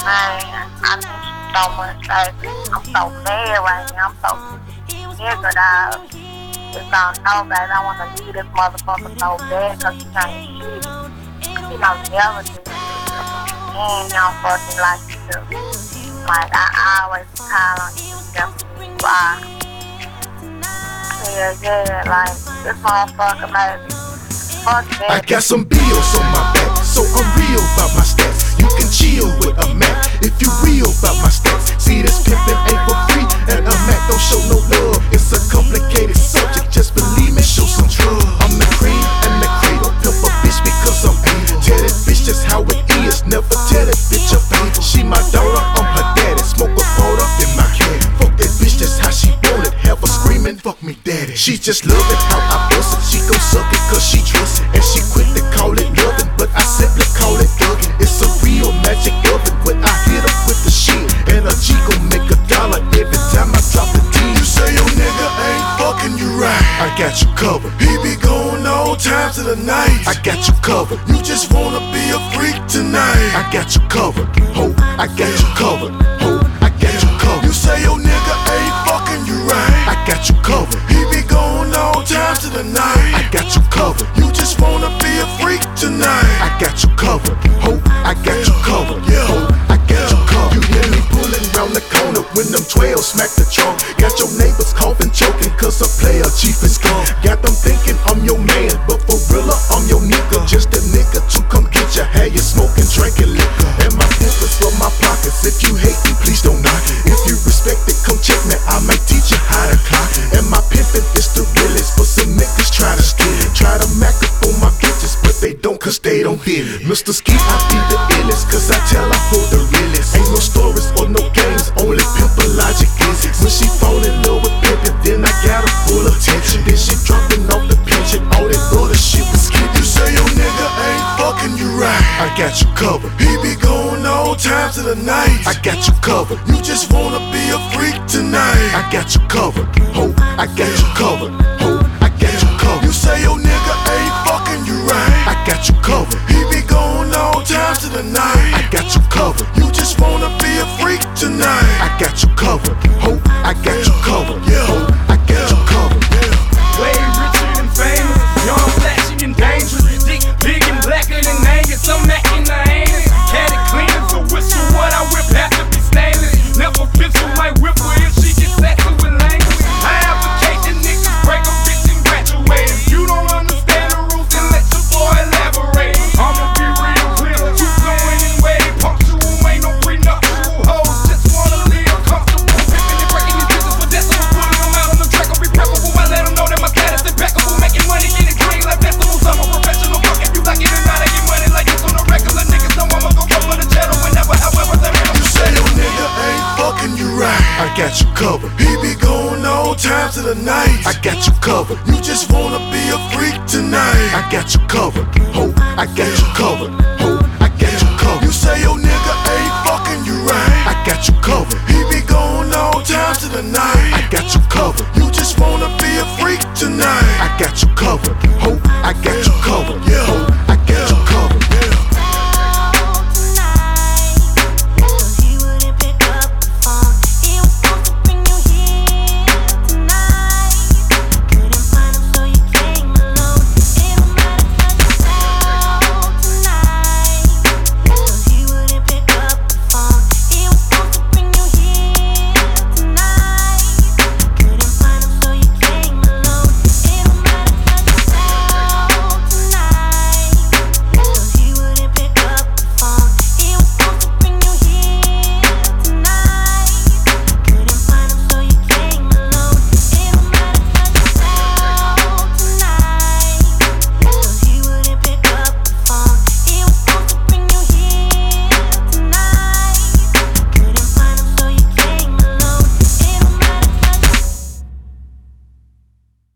Man, I miss you so much, baby. I'm so mad right now. I'm so nigga, dog. Just don't know, baby. I want to leave this motherfucker so bad because he trying to shit. He don't never do this. He ain't no fucking like you do. Like, I always call on you. Just why? Yeah, like, this motherfucker, baby. Fuck that. I got some bills on my back, so I'm real about my stats. You can chill with a Mac if you real about my stats. See, this pimpin' ain't for free, and a Mac don't show no love. It's a complicated subject, just believe me, show some trust. I'm the cream and the cradle, pimp a bitch because I'm able. Tell that bitch just how it is, never tell that bitch a fable. She my daughter, I'm her daddy, smoke a boat up in my can. Fuck that bitch just how she want it, have her screaming, fuck me daddy. She just love it how I bust it, she gon' suck it cause she trust it. And she quit to call it loving, but I simply call it thugging. It's a real magic oven when I hit her with the shit. And a G gon' make $1 every time I drop the D. You say your nigga ain't fucking you right, I got you covered. He be going all times of the night, I got you covered. You just wanna be a freak tonight, I got you covered. Ho, I got you covered. Ho, I got you covered. You say your nigga ain't fucking you right, I got you covered. He be going all times of the night, I got you covered. You just wanna be a freak tonight, I got you covered. Ho, I got you covered. Ho, I got you covered. You hear me pulling round the corner when them 12 smack the trunk. Got your neighbors coughing, choking cause a player chief is gone. Got them thinking I'm your man, but for real I'm your nigga. Just a nigga to come get ya, have you smoking, drinking liquor. And my pimpers for my pockets, if you hate me please don't knock it. If you respect it come check me, I might teach you how to clock it. And my pimpin' is the realest, but some niggas try to steal it. Try to mac up on my bitches, but they don't cause they don't feel it. Mr. Ski, I be the illest, cause I tell I hold the realest. Ain't no stories or no games, only pimpin' logic is it. When she fall in love with pimpin', then I got her full attention. Then she dropping off the pension, all that other shit was skipping. You say your nigga ain't fucking you right, I got you covered. He be going all times of the night, I got you covered. You just wanna be a freak tonight, I got you covered. Ho, I got you covered. Ho, I got you covered. You say your nigga ain't fucking you right, I got you covered. He be going all times of the night, I got you covered. You just wanna be a freak tonight, I got you covered. Ho, I got you covered. Ho, I got you covered. Way richer than famous, young, flashy and dangerous. Dick big and blacker than Angus, I'm acting the anus. Caddy cleaner, so whistle what I whip have to be stainless. Never pencil my whip her if she gets sassy with language. I advocate the niggas break a bitch and graduate. If you don't understand the rules, then let your boy elaborate. I'ma be real clear, you flowing in way punctual, ain't no prenuptial hoes. Just wanna live comfortable, pimping and breaking these bitches for decimals. Pulling them out on the track, I'll be preferable. I let them know that my status impeccable. Making money, getting green like vegetables. I'm a professional fuck if you like it or not. I get money like this on the regular. Niggas know I'ma go for the channel whenever, however, they You say your nigga ain't fucking you right, I got you covered. He be going all times of the night, I got you covered. You just wanna be a freak tonight, I got you covered. Ho, I got you covered.